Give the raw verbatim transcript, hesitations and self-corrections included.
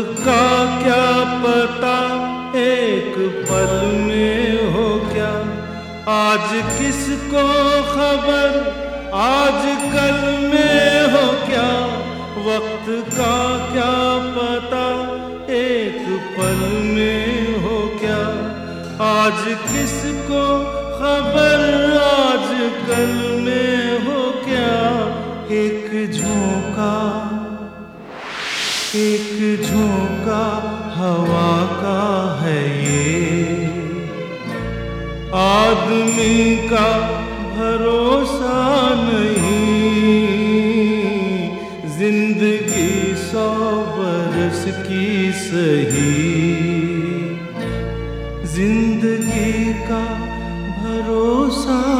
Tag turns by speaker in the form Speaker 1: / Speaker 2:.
Speaker 1: का क्या पता एक पल में हो क्या, आज किसको खबर आज कल में हो क्या। वक्त का क्या पता एक पल में हो क्या, आज किसको खबर आज कल में हो क्या। एक झोंका एक झोंका हवा का है ये, आदमी का भरोसा नहीं। जिंदगी सौ बरस की सही, जिंदगी का भरोसा